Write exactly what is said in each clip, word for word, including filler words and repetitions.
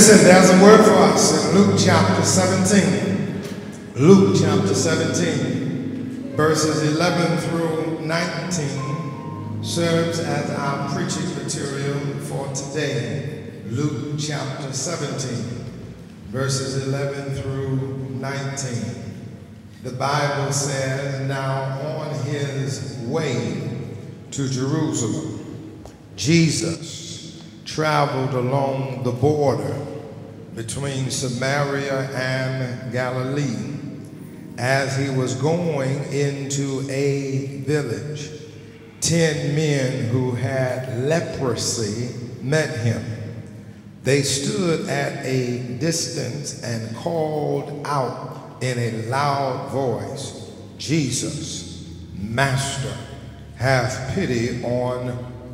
Listen, there's a word for us in Luke chapter seventeen. Luke chapter seventeen, verses eleven through nineteen, serves as our preaching material for today. Luke chapter seventeen, verses eleven through nineteen. The Bible says, now on his way to Jerusalem, Jesus traveled along the border between Samaria and Galilee. As he was going into a village, ten men who had leprosy met him. They stood at a distance and called out in a loud voice, Jesus, Master, have pity on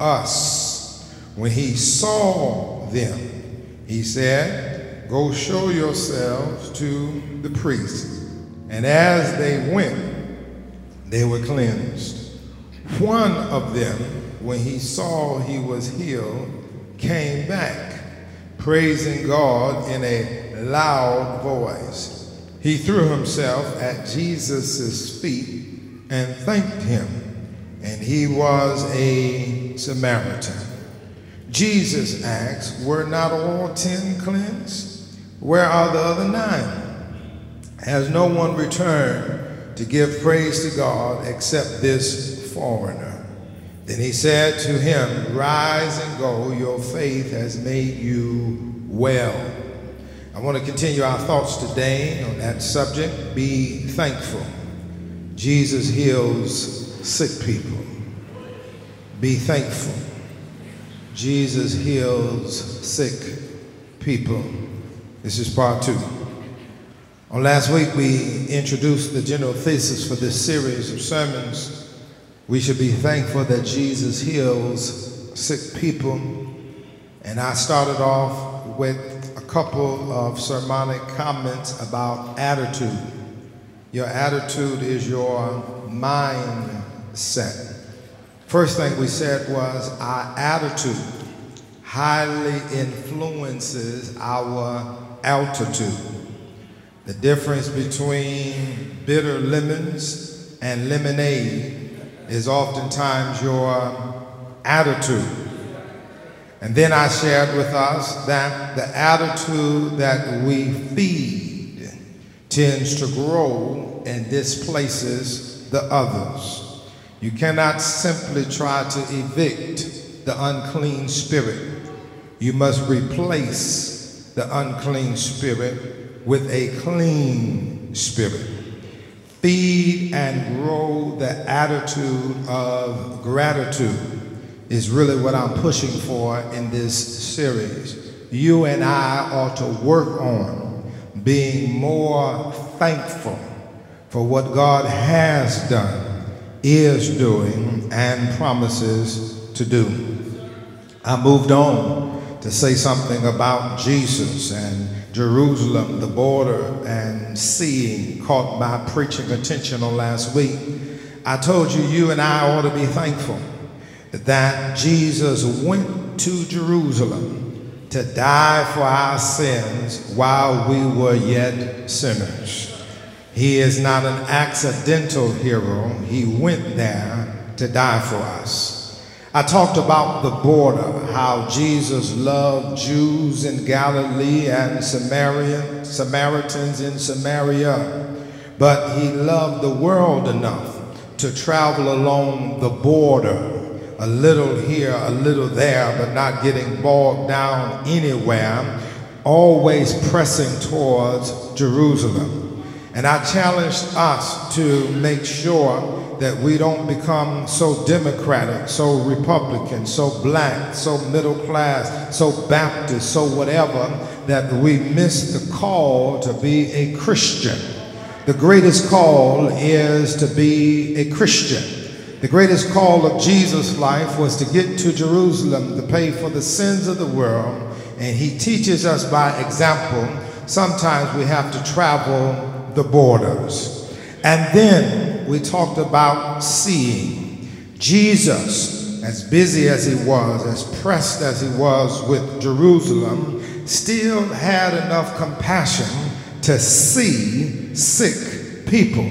us. When he saw them, he said, go show yourselves to the priest. And as they went, they were cleansed. One of them, when he saw he was healed, came back, praising God in a loud voice. He threw himself at Jesus' feet and thanked him, and he was a Samaritan. Jesus asked, were not all ten cleansed? Where are the other nine? Has no one returned to give praise to God except this foreigner? Then he said to him, rise and go, your faith has made you well. I want to continue our thoughts today on that subject, be thankful. Jesus heals sick people. Be thankful. Jesus heals sick people. This is part two. On last week, we introduced the general thesis for this series of sermons. We should be thankful that Jesus heals sick people. And I started off with a couple of sermonic comments about attitude. Your attitude is your mindset. First thing we said was our attitude highly influences our altitude. The difference between bitter lemons and lemonade is oftentimes your attitude. And then I shared with us that the attitude that we feed tends to grow and displaces the others. You cannot simply try to evict the unclean spirit. You must replace the unclean spirit with a clean spirit. Feed and grow the attitude of gratitude is really what I'm pushing for in this series. You and I ought to work on being more thankful for what God has done, is doing, and promises to do. I moved on to say something about Jesus and Jerusalem, the border, and seeing caught my preaching attention on last week. I told you, you and I ought to be thankful that Jesus went to Jerusalem to die for our sins while we were yet sinners. He is not an accidental hero. He went there to die for us. I talked about the border, how Jesus loved Jews in Galilee and Samaria, Samaritans in Samaria, but he loved the world enough to travel along the border, a little here, a little there, but not getting bogged down anywhere, always pressing towards Jerusalem. And I challenged us to make sure that we don't become so Democratic, so Republican, so black, so middle class, so Baptist, so whatever, that we miss the call to be a Christian. The greatest call is to be a Christian. The greatest call of Jesus' life was to get to Jerusalem to pay for the sins of the world, and he teaches us by example. Sometimes we have to travel the borders. And then we talked about seeing. Jesus, as busy as he was, as pressed as he was with Jerusalem, still had enough compassion to see sick people.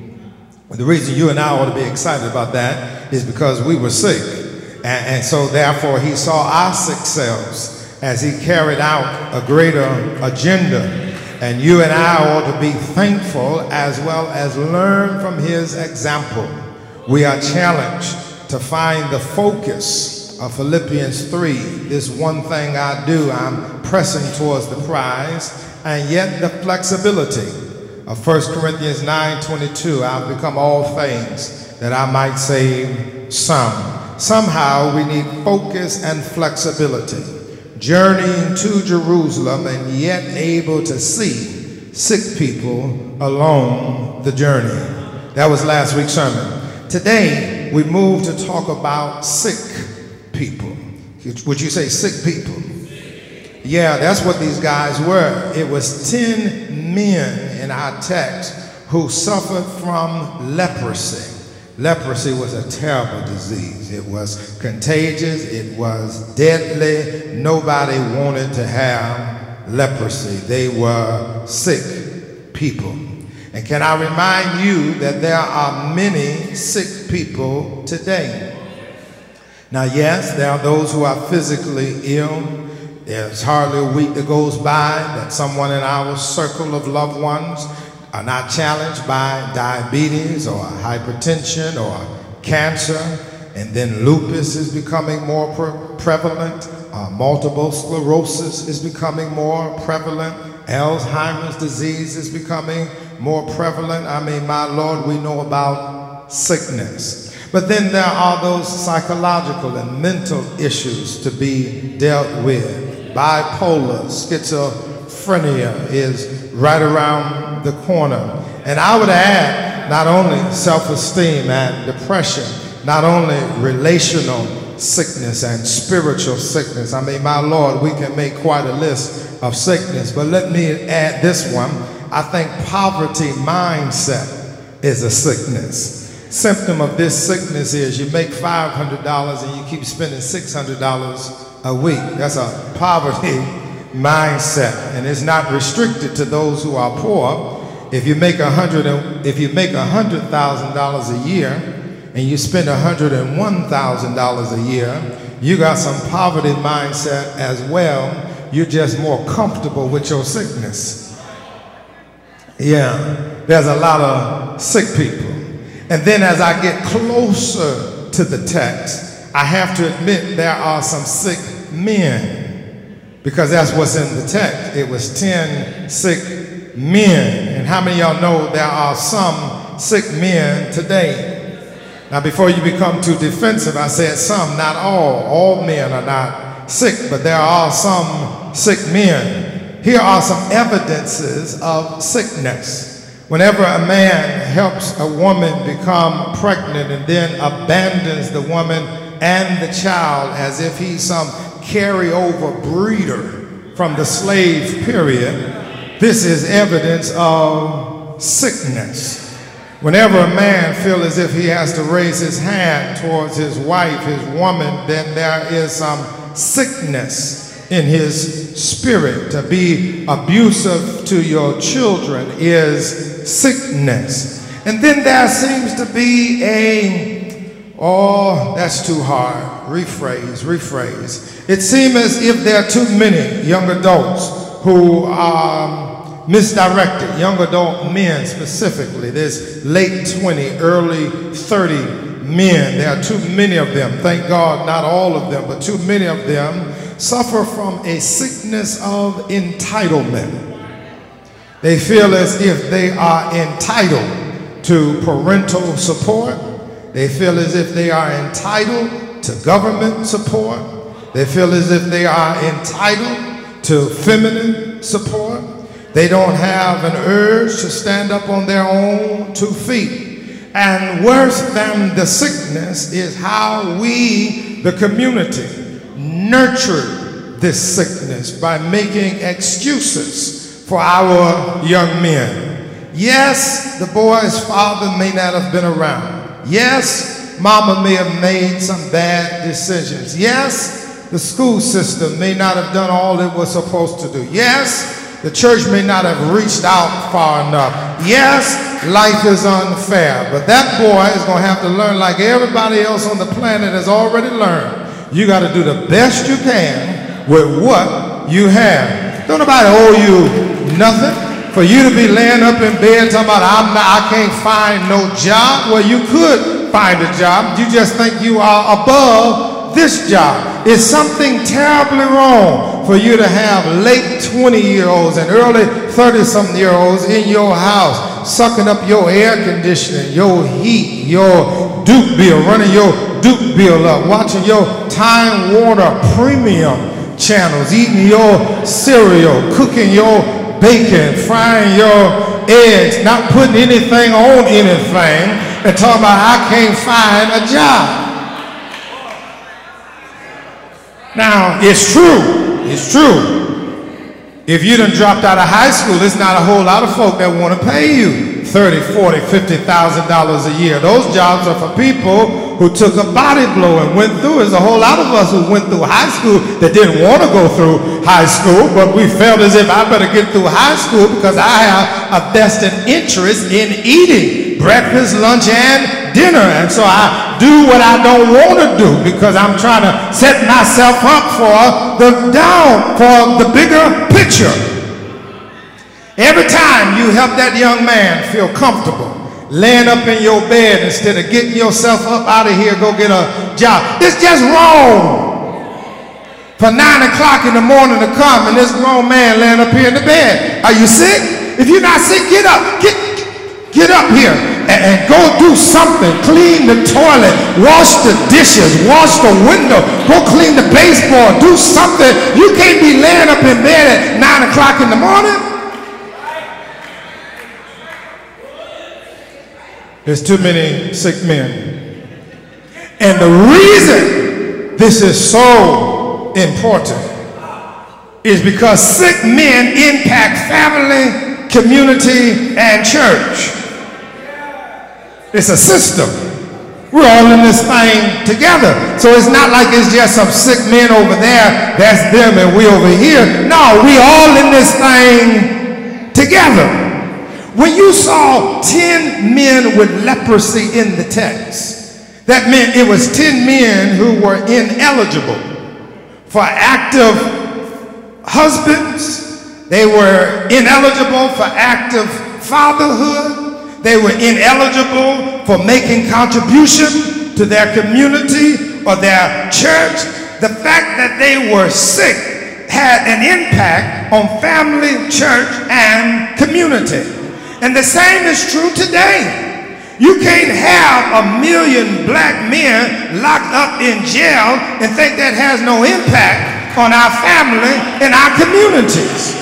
The reason you and I ought to be excited about that is because we were sick. And, and so therefore he saw our sick selves as he carried out a greater agenda. And you and I ought to be thankful as well as learn from his example. We are challenged to find the focus of Philippians three. This one thing I do, I'm pressing towards the prize, and yet the flexibility of First Corinthians nine twenty-two, I've become all things that I might save some. Somehow we need focus and flexibility, journeying to Jerusalem and yet able to see sick people along the journey. That was last week's sermon. Today we move to talk about sick people. Would you say sick people? Yeah, that's what these guys were. It was ten men in our text who suffered from leprosy. Leprosy was a terrible disease. It was contagious. It was deadly. Nobody wanted to have leprosy. They were sick people. And can I remind you that there are many sick people today? Now, yes, there are those who are physically ill. There's hardly a week that goes by that someone in our circle of loved ones are not challenged by diabetes or hypertension or cancer. And then lupus is becoming more pre prevalent. Uh, multiple sclerosis is becoming more prevalent. Alzheimer's disease is becoming more prevalent. I mean, my Lord, we know about sickness. But then there are those psychological and mental issues to be dealt with. Bipolar, schizophrenia is right around the corner. And I would add not only self-esteem and depression, not only relational sickness and spiritual sickness. I mean, my Lord, we can make quite a list of sickness, but let me add this one. I think poverty mindset is a sickness. Symptom of this sickness is you make five hundred dollars and you keep spending six hundred dollars a week. That's a poverty mindset, and it's not restricted to those who are poor. If you make a hundred, if you make a hundred thousand dollars a year and you spend a hundred and one thousand dollars a year, you got some poverty mindset as well. You're just more comfortable with your sickness. Yeah, there's a lot of sick people. And then as I get closer to the text, I have to admit there are some sick men, because that's what's in the text. It was ten sick men. And how many of y'all know there are some sick men today? Now, before you become too defensive, I said some, not all. All men are not sick, but there are some sick men. Here are some evidences of sickness. Whenever a man helps a woman become pregnant and then abandons the woman and the child as if he's some carryover breeder from the slave period, this is evidence of sickness. Whenever a man feels as if he has to raise his hand towards his wife, his woman, then there is some sickness in his spirit. To be abusive to your children is sickness. And then there seems to be a, oh, that's too hard. Rephrase, rephrase. It seems as if there are too many young adults who are misdirected, young adult men specifically. There's late twenty, early thirty men. There are too many of them. Thank God, not all of them, but too many of them suffer from a sickness of entitlement. They feel as if they are entitled to parental support. They feel as if they are entitled to government support. They feel as if they are entitled to feminine support. They don't have an urge to stand up on their own two feet. And worse than the sickness is how we, the community, nurture this sickness by making excuses for our young men. Yes, the boy's father may not have been around. Yes, mama may have made some bad decisions. Yes, the school system may not have done all it was supposed to do. Yes, the church may not have reached out far enough. Yes, life is unfair, but that boy is going to have to learn like everybody else on the planet has already learned. You got to do the best you can with what you have. Don't nobody owe you nothing. For you to be laying up in bed talking about I'm not, I can't find no job. Well, you could find a job. You just think you are above this job. It's something terribly wrong for you to have late twenty-year-olds and early thirty-something-year-olds in your house sucking up your air conditioning, your heat, your Duke bill, running your Duke bill up, watching your Time Warner premium channels, eating your cereal, cooking your bacon, frying your eggs, not putting anything on anything, and talking about I can't find a job. Now, it's true, it's true. If you done dropped out of high school, there's not a whole lot of folk that want to pay you thirty, forty, fifty thousand dollars a year. Those jobs are for people who took a body blow and went through. There's a whole lot of us who went through high school that didn't want to go through high school, but we felt as if I better get through high school because I have a vested interest in eating breakfast, lunch, and dinner. And so I do what I don't want to do because I'm trying to set myself up for the down, for the bigger picture. Every time you help that young man feel comfortable laying up in your bed instead of getting yourself up out of here, go get a job. It's just wrong for nine o'clock in the morning to come and this grown man laying up here in the bed. Are you sick? If you're not sick, get up. Get, get up here and, and go do something. Clean the toilet, wash the dishes, wash the window, go clean the baseboard, do something. You can't be laying up in bed at nine o'clock in the morning. There's too many sick men. And the reason this is so important is because sick men impact family, community, and church. It's a system. We're all in this thing together. So it's not like it's just some sick men over there, that's them and we over here. No, we all in this thing together. When you saw ten men with leprosy in the text, that meant it was ten men who were ineligible for active husbands. They were ineligible for active fatherhood. They were ineligible for making contribution to their community or their church. The fact that they were sick had an impact on family, church, and community. And the same is true today. You can't have a million black men locked up in jail and think that has no impact on our family and our communities.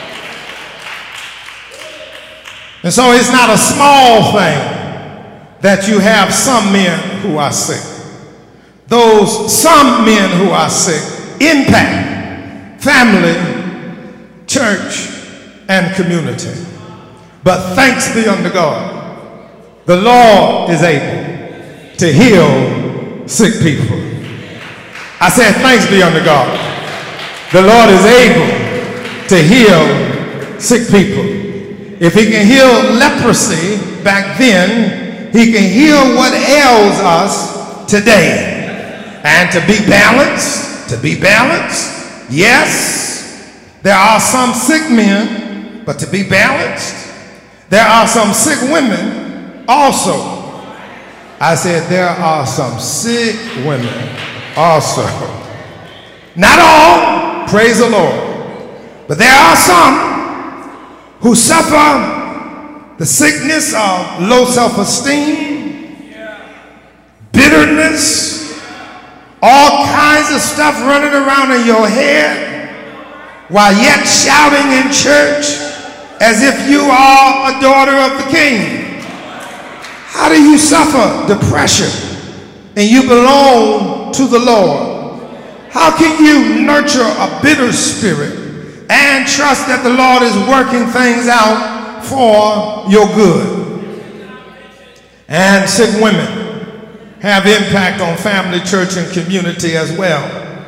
And so it's not a small thing that you have some men who are sick. Those some men who are sick impact family, church, and community. But thanks be unto God, the Lord is able to heal sick people. I said thanks be unto God. The Lord is able to heal sick people. If he can heal leprosy back then, he can heal what ails us today. And to be balanced, to be balanced, yes, there are some sick men, but to be balanced, there are some sick women also. I said there are some sick women also. Not all, praise the Lord, but there are some who suffer the sickness of low self-esteem, bitterness, all kinds of stuff running around in your head while yet shouting in church as if you are a daughter of the King. How do you suffer depression and you belong to the Lord? How can you nurture a bitter spirit and trust that the Lord is working things out for your good? And sick women have impact on family, church, and community as well.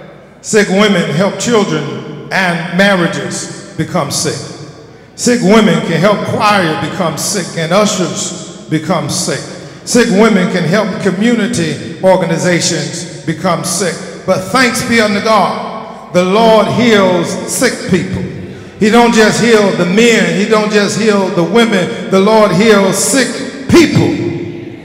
Sick women help children and marriages become sick. Sick women can help choir become sick and ushers become sick. Sick women can help community organizations become sick. But thanks be unto God, the Lord heals sick people. He don't just heal the men, he don't just heal the women, the Lord heals sick people.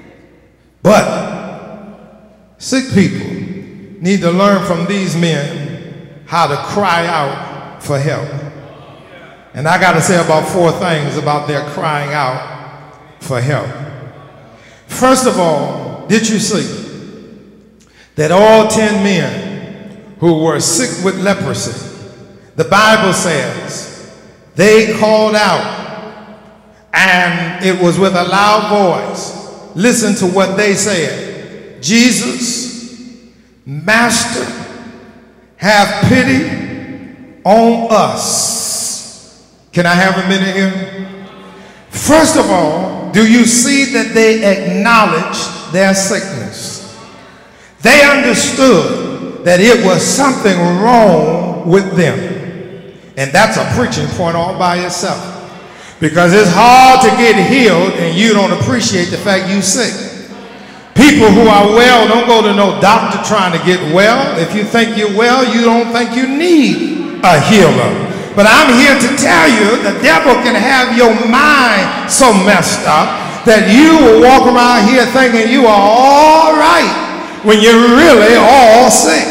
But sick people need to learn from these men how to cry out for help. And I got to say about four things about their crying out for help. First of all, did you see that all ten men who were sick with leprosy, the Bible says they called out, and it was with a loud voice. Listen to what they said. Jesus, Master, have pity on us. Can I have a minute here? First of all, do you see that they acknowledged their sickness? They understood that it was something wrong with them. And that's a preaching point all by itself. Because it's hard to get healed and you don't appreciate the fact you're sick. People who are well don't go to no doctor trying to get well. If you think you're well, you don't think you need a healer. But I'm here to tell you the devil can have your mind so messed up that you will walk around here thinking you are all right when you're really all sick.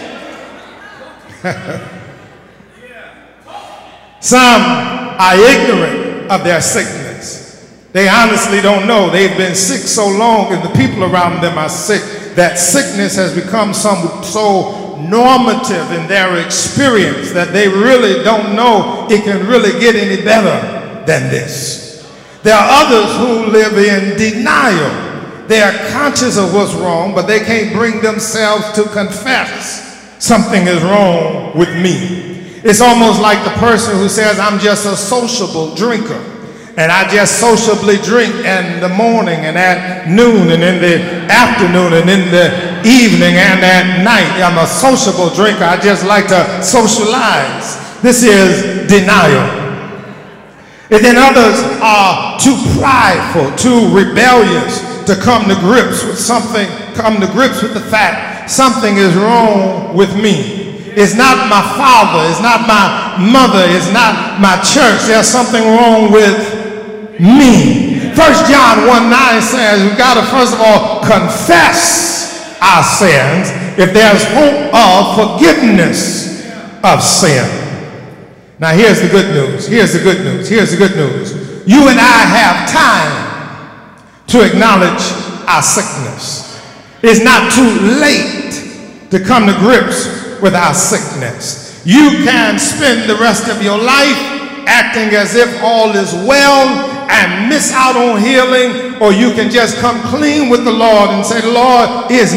Some are ignorant of their sickness. They honestly don't know. They've been sick so long and the people around them are sick that sickness has become some, so normative in their experience that they really don't know it can really get any better than this. There are others who live in denial. They are conscious of what's wrong, but they can't bring themselves to confess something is wrong with me. It's almost like the person who says, I'm just a sociable drinker, and I just sociably drink in the morning and at noon and in the afternoon and in the evening and at night. I'm a sociable drinker. I just like to socialize. This is denial. And then others are too prideful, too rebellious to come to grips with something, come to grips with the fact something is wrong with me. It's not my father, it's not my mother, it's not my church. There's something wrong with me. First John one nine says we've got to first of all confess our sins if there's hope of forgiveness of sin. Now here's the good news, here's the good news, here's the good news. You and I have time to acknowledge our sickness. It's not too late to come to grips with our sickness. You can spend the rest of your life acting as if all is well and miss out on healing, or you can just come clean with the Lord and say, Lord, it's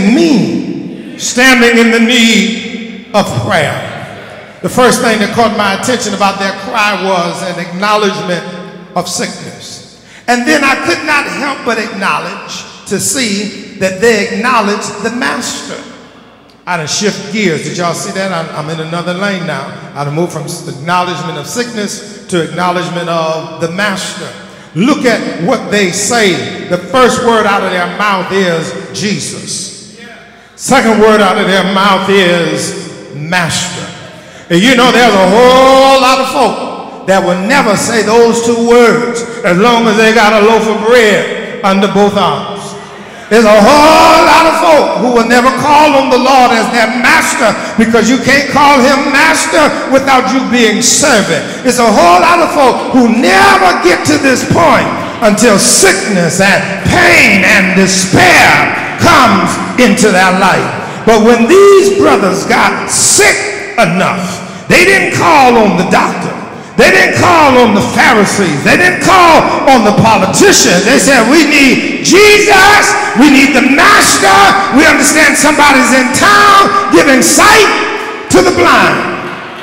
me standing in the need of prayer. The first thing that caught my attention about their cry was an acknowledgement of sickness. And then I could not help but acknowledge to see that they acknowledged the master. I done shift gears. Did y'all see that? I'm, I'm in another lane now. I done moved from acknowledgement of sickness to acknowledgement of the master. Look at what they say. The first word out of their mouth is Jesus. Second word out of their mouth is master. And you know there's a whole lot of folk that will never say those two words as long as they got a loaf of bread under both arms. There's a whole lot of folk who will never call on the Lord as their master, because you can't call him master without you being servant. There's a whole lot of folk who never get to this point until sickness and pain and despair comes into their life. But when these brothers got sick enough, they didn't call on the doctor. They didn't call on the Pharisees. They didn't call on the politicians. They said, we need Jesus. We need the master. We understand somebody's in town giving sight to the blind.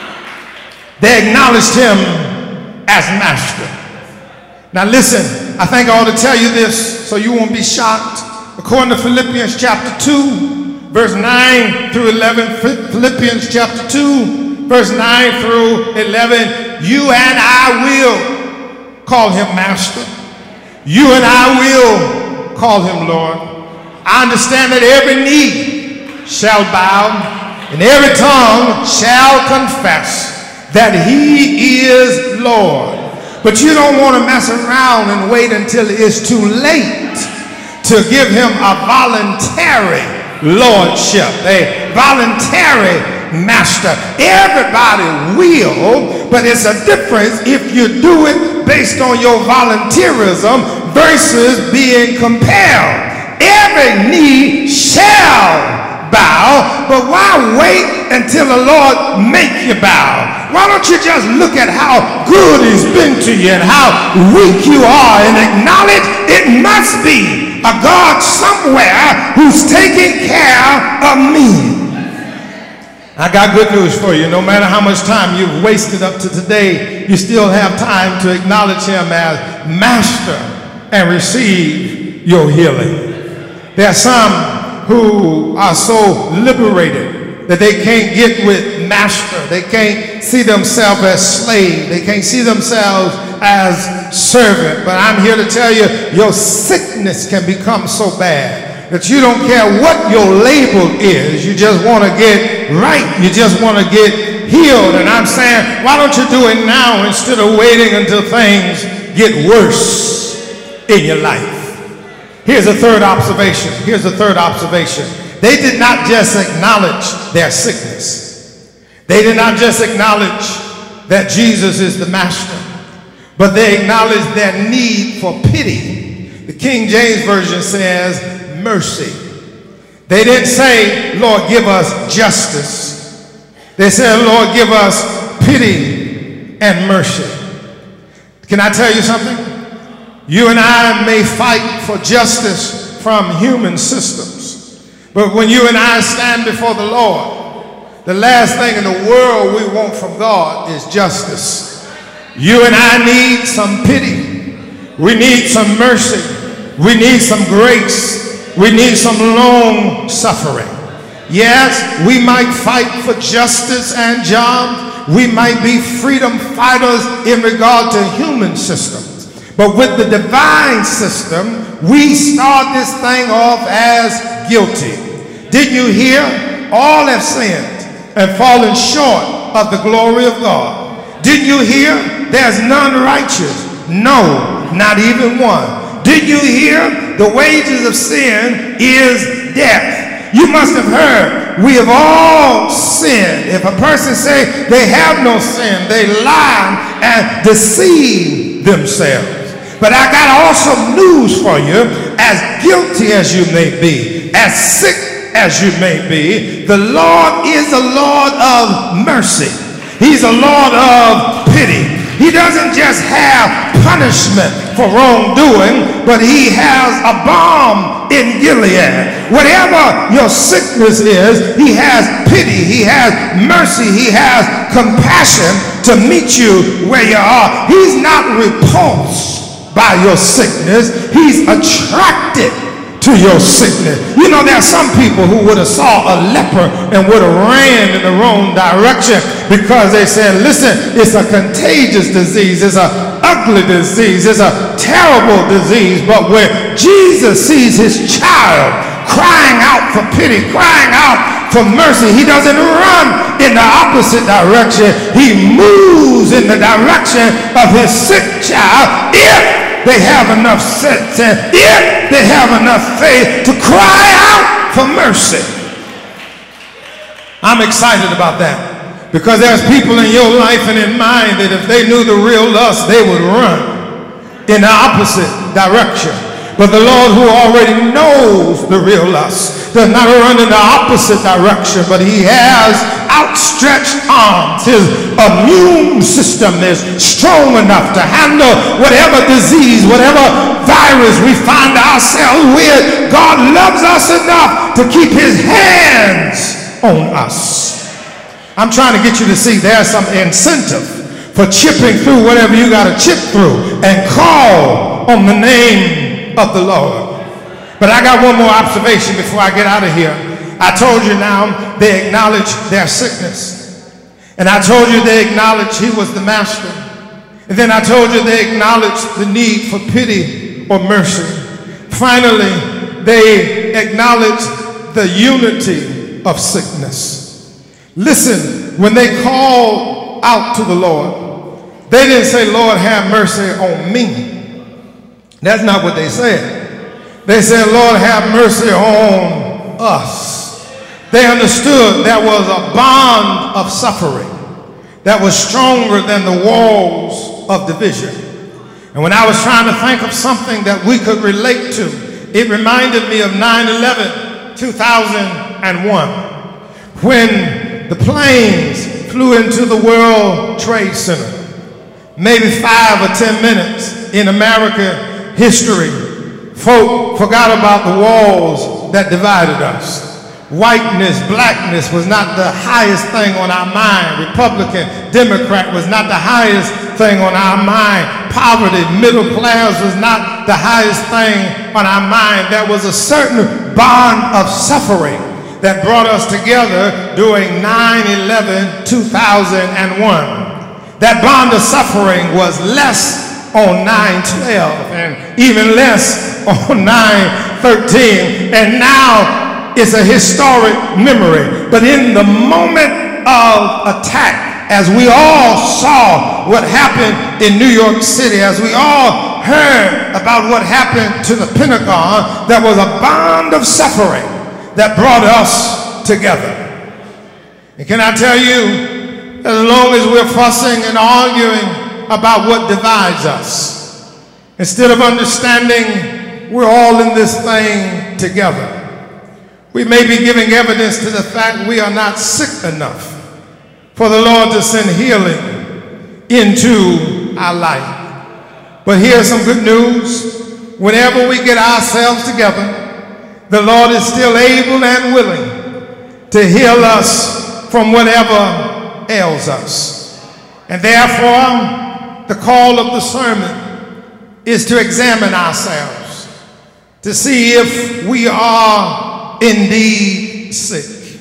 They acknowledged him as master. Now listen, I think I ought to tell you this so you won't be shocked. According to Philippians chapter two, verse nine through eleven, Philippians chapter two, verse nine through eleven, you and I will call him master. You and I will call him Lord. I understand that every knee shall bow and every tongue shall confess that he is Lord. But you don't want to mess around and wait until it's too late to give him a voluntary lordship, a voluntary master. Everybody will, but it's a difference if you do it based on your volunteerism versus being compelled. Every knee shall bow, but why wait until the Lord make you bow? Why don't you just look at how good he's been to you and how weak you are and acknowledge it must be a God somewhere who's taking care of me. I got good news for you. No matter how much time you've wasted up to today, you still have time to acknowledge him as master and receive your healing. There are some who are so liberated that they can't get with master. They can't see themselves as slave. They can't see themselves as servant. But I'm here to tell you, your sickness can become so bad that you don't care what your label is. You just want to get right. You just want to get healed. And I'm saying, why don't you do it now instead of waiting until things get worse in your life? Here's a third observation. Here's a third observation. They did not just acknowledge their sickness. They did not just acknowledge that Jesus is the master, but they acknowledged their need for pity. The King James Version says mercy. They didn't say, Lord, give us justice. They said, Lord, give us pity and mercy. Can I tell you something? You and I may fight for justice from human systems, but when you and I stand before the Lord, the last thing in the world we want from God is justice. You and I need some pity. We need some mercy. We need some grace. We need some long suffering. Yes, we might fight for justice and jobs. We might be freedom fighters in regard to human systems. But with the divine system, we start this thing off as guilty. Didn't you hear? All have sinned and fallen short of the glory of God. Didn't you hear? There's none righteous. No, not even one. Didn't you hear? The wages of sin is death. You must have heard, we have all sinned. If a person say they have no sin, they lie and deceive themselves. But I got awesome news for you. As guilty as you may be, as sick as you may be, the Lord is a Lord of mercy. He's a Lord of pity. He doesn't just have punishment for wrongdoing, but he has a balm in Gilead. Whatever your sickness is, he has pity, he has mercy, he has compassion to meet you where you are. He's not repulsed by your sickness. He's attracted to your sickness. You know, there are some people who would have saw a leper and would have ran in the wrong direction because they said, listen, it's a contagious disease, it's an ugly disease, it's a terrible disease. But when Jesus sees his child crying out for pity, crying out for mercy, he doesn't run in the opposite direction. He moves in the direction of his sick child if they have enough sense and if they have enough faith to cry out for mercy. I'm excited about that because there's people in your life and in mine that if they knew the real us, they would run in the opposite direction. But the Lord, who already knows the real us, does not run in the opposite direction, but he has outstretched arms. His immune system is strong enough to handle whatever disease, whatever virus we find ourselves with. God loves us enough to keep his hands on us. I'm trying to get you to see there's some incentive for chipping through whatever you got to chip through and call on the name of the Lord. But I got one more observation before I get out of here. I told you now they acknowledged their sickness. And I told you they acknowledged he was the master. And then I told you they acknowledged the need for pity or mercy. Finally, they acknowledged the unity of sickness. Listen, when they called out to the Lord, they didn't say, Lord, have mercy on me. That's not what they said. They said, Lord, have mercy on us. They understood there was a bond of suffering that was stronger than the walls of division. And when I was trying to think of something that we could relate to, it reminded me of nine eleven, two thousand one, when the planes flew into the World Trade Center. Maybe five or ten minutes in American history, folk forgot about the walls that divided us. Whiteness, blackness was not the highest thing on our mind. Republican, Democrat was not the highest thing on our mind. Poverty, middle class was not the highest thing on our mind. There was a certain bond of suffering that brought us together during nine eleven, two thousand one. That bond of suffering was less on nine twelve and even less on nine thirteen. And now it's a historic memory. But in the moment of attack, as we all saw what happened in New York City, as we all heard about what happened to the Pentagon, there was a bond of suffering that brought us together. And can I tell you, as long as we're fussing and arguing about what divides us, instead of understanding we're all in this thing together, we may be giving evidence to the fact we are not sick enough for the Lord to send healing into our life. But here's some good news. Whenever we get ourselves together, the Lord is still able and willing to heal us from whatever ails us. And therefore, the call of the sermon is to examine ourselves, to see if we are indeed sick.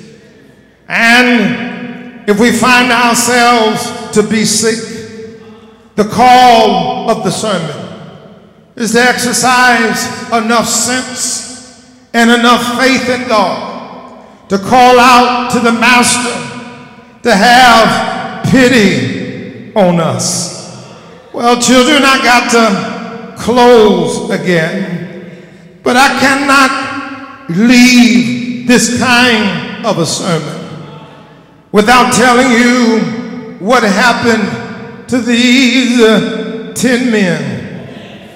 And if we find ourselves to be sick, the call of the sermon is to exercise enough sense and enough faith in God to call out to the Master to have pity on us. Well, children, I got to close again, but I cannot leave this kind of a sermon without telling you what happened to these uh, ten men.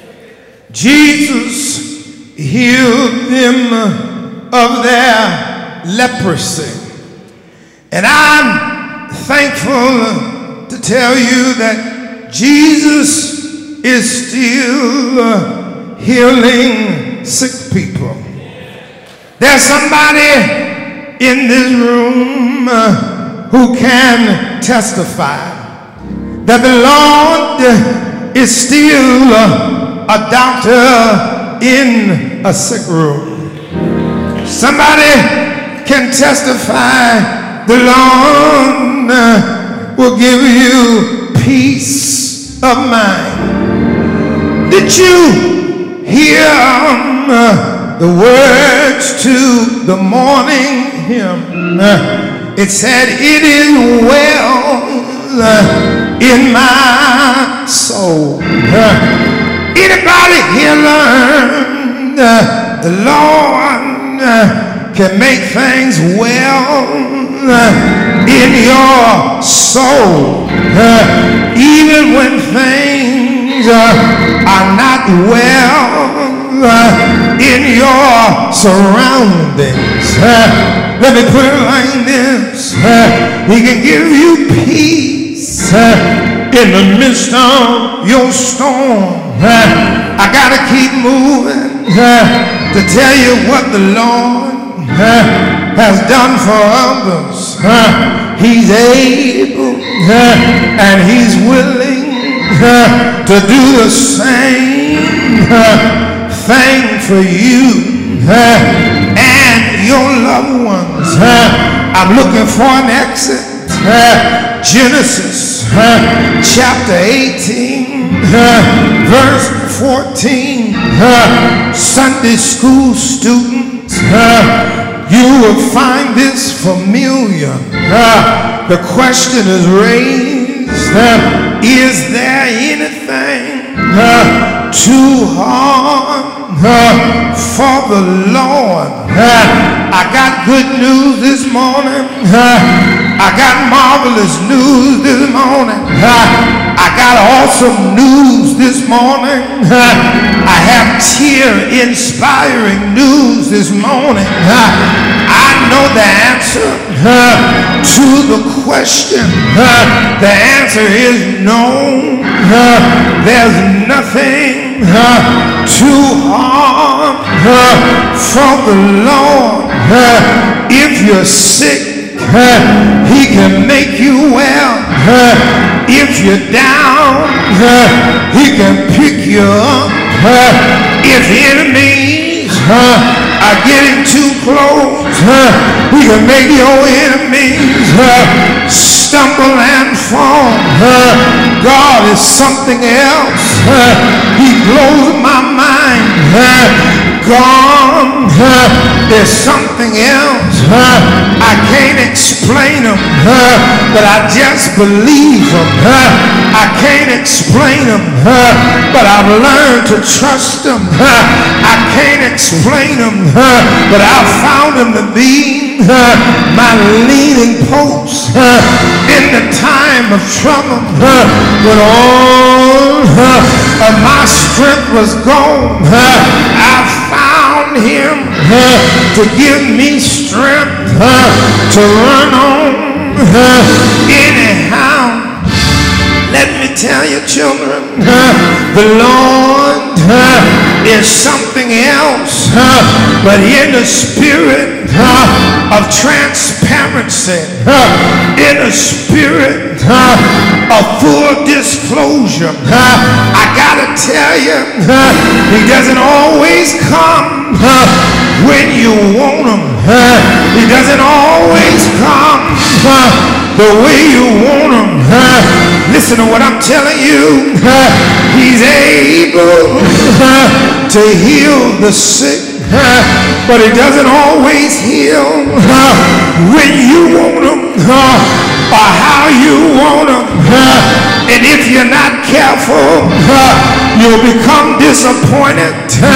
Jesus healed them of their leprosy. And I'm thankful to tell you that Jesus is still uh, healing sick people. There's somebody in this room uh, who can testify that the Lord is still uh, a doctor in a sick room. Somebody can testify the Lord uh, will give you peace of mind. Did you hear um, the words to the morning hymn? It said, it is well in my soul. Anybody here learn the Lord can make things well in your soul, even when things are not well in your surroundings. Uh, let me put it like this. Uh, he can give you peace uh, in the midst of your storm. Uh, I gotta keep moving uh, to tell you what the Lord uh, has done for others. Uh, he's able uh, and he's willing uh, to do the same uh, thing for you uh, and your loved ones. I'm looking for an exit. Genesis chapter eighteen, verse fourteen. Sunday school students, you will find this familiar. The question is raised, is there anything too hard for the Lord? I got good news this morning. I got marvelous news this morning. I got awesome news this morning. I have tear-inspiring news this morning. I know the answer to the question. The answer is no. There's nothing too hard for the Lord. If you're sick, He can make you well. If you're down, He can pick you up. If enemies are getting too close, He can make your enemies stumble and fall. God is something else. He blows my mind. God is something else. I can't explain Him, but I just believe Him. I can't explain Him, but I've learned to trust Him. I can't explain Him, but I've found Him to be my leaning post in the time of trouble. When all of my strength was gone, I found Him to give me strength to run on anyhow. Let me tell you, children, the Lord is something else, but in the spirit of transparency, in the spirit of full disclosure, I gotta tell you, He doesn't always come when you want Him. He doesn't always come the way you want Him. Listen to what I'm telling you. He's able to heal the sick, but He doesn't always heal when you want Him or how you want Him. And if you're not careful, you'll become disappointed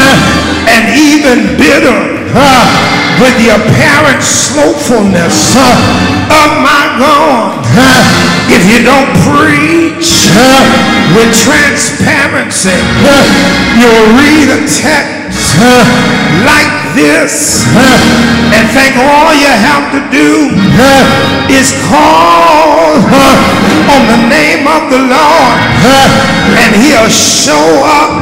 and even bitter with the apparent slothfulness of my God. If you don't preach with transparency, you'll read a text like this and think all you have to do is call on the name of the Lord and He'll show up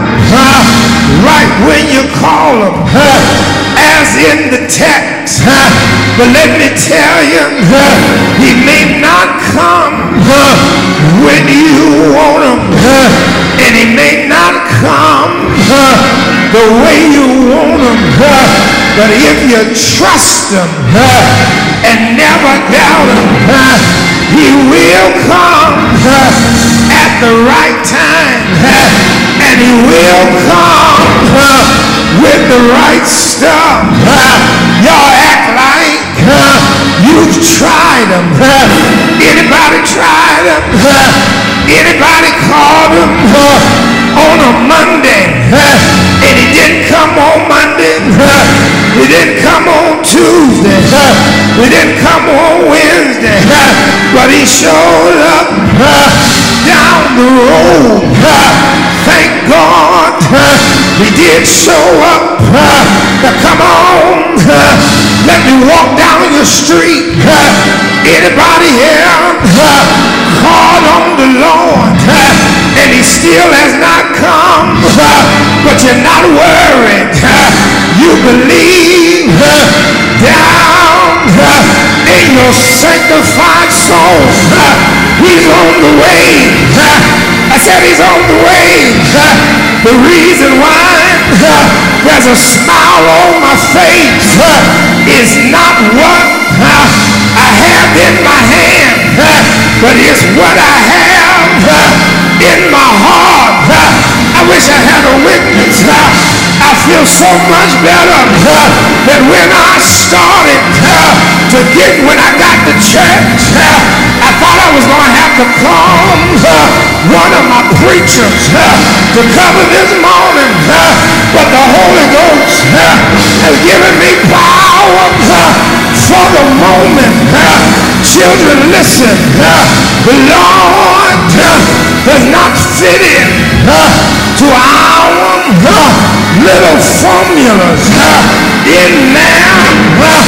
right when you call Him, as in the text. But let me tell you, He may not come when you want Him, and He may not come the way you want Him, but if you trust Him and never doubt Him, He will come at the right time, and He will come with the right stuff. Y'all act like you've tried Him. Anybody tried Him? Anybody called Him on a Monday and He didn't come on Monday? He didn't come on Tuesday. He didn't come on Wednesday, but He showed up down the road. Thank God He did show up. Now come on, let me walk down your street. Anybody here called on the Lord and He still has not come, but you're not worried? You believe down in your sanctified soul He's on the way. I said He's on the way. The reason why there's a smile on my face is not what uh, I have in my hand, uh, but it's what I have uh, in my heart. Uh, I wish I had a witness. Uh, I feel so much better uh, than when I started uh, to get, when I got to church. Uh, I thought I was going to have to call uh, one of my preachers uh, to cover this morning, uh, but the Holy Ghost uh, has given me power uh, for the moment. Uh, children, listen. Uh, the Lord uh, does not fit in uh, to our uh, little formulas uh, in there. Uh,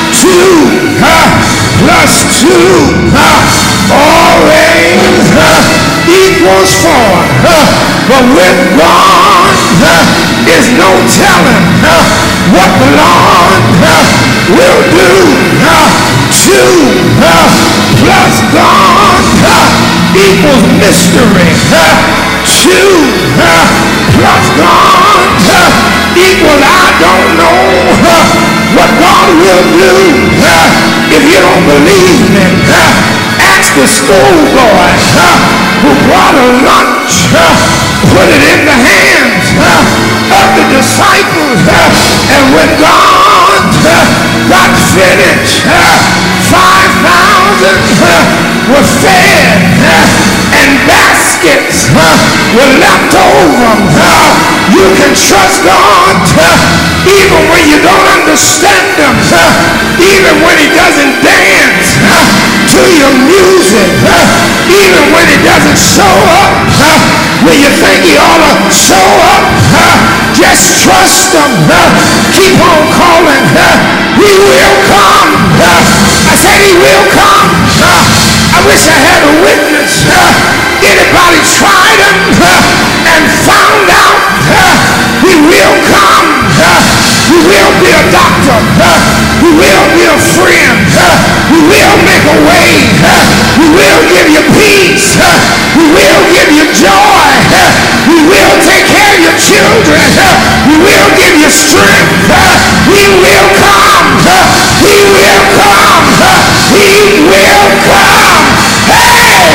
two uh, plus two uh, always uh, equals four. Uh, but with God, uh, is no telling uh, what the Lord uh, will do. Uh, two uh, plus God uh, equals mystery. Uh, two uh, plus God uh, equals I don't know uh, what God will do. Uh, if you don't believe me, uh, ask the schoolboy uh, who brought a lunch, uh, put it in the hands uh, of the disciples, uh, and when God uh, got finished, uh, five thousand uh, were fed, uh, and baskets uh, were left over. Uh, you can trust God uh, even when you don't understand Him, uh, even when He doesn't dance uh, to your music, uh, even when He doesn't show up uh, when you think He ought to show up. Uh, just trust Him. Uh, keep on calling. Uh, he will come. Uh, I said He will come. Uh, I wish I had a witness. Uh, anybody tried Him uh, and found out uh, He will come. Uh, he will be a doctor. Uh, he will be a friend. Uh, he will make a way. Uh, he will give you peace. Uh, he will give you joy. Uh, he will take care of your children. Uh, he will give you strength. Uh, he will come. Uh, he will come. Uh, he will come. Hey!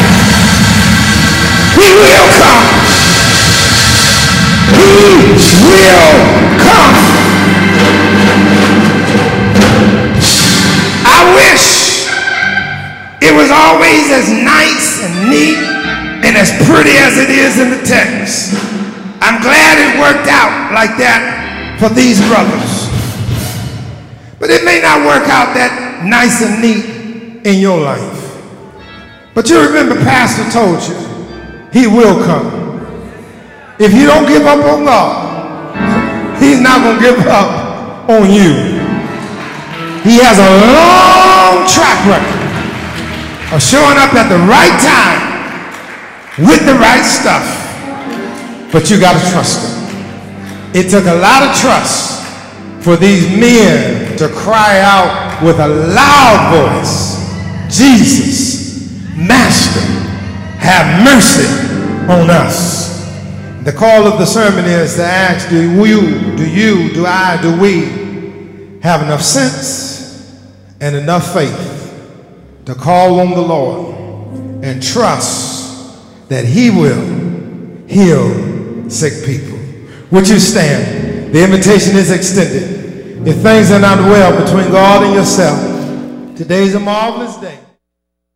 He will come. He will come. I wish it was always as nice and neat and as pretty as it is in the text. I'm glad it worked out like that for these brothers. But it may not work out that nice and neat in your life. But you remember Pastor told you, He will come. If you don't give up on God, He's not going to give up on you. He has a long track record of showing up at the right time with the right stuff. But you got to trust Him. It took a lot of trust for these men to cry out with a loud voice, Jesus, Master, have mercy on us. The call of the sermon is to ask, do you, do you, do I, do we have enough sense and enough faith to call on the Lord and trust that He will heal sick people? Would you stand? The invitation is extended. If things are not well between God and yourself, today's a marvelous day.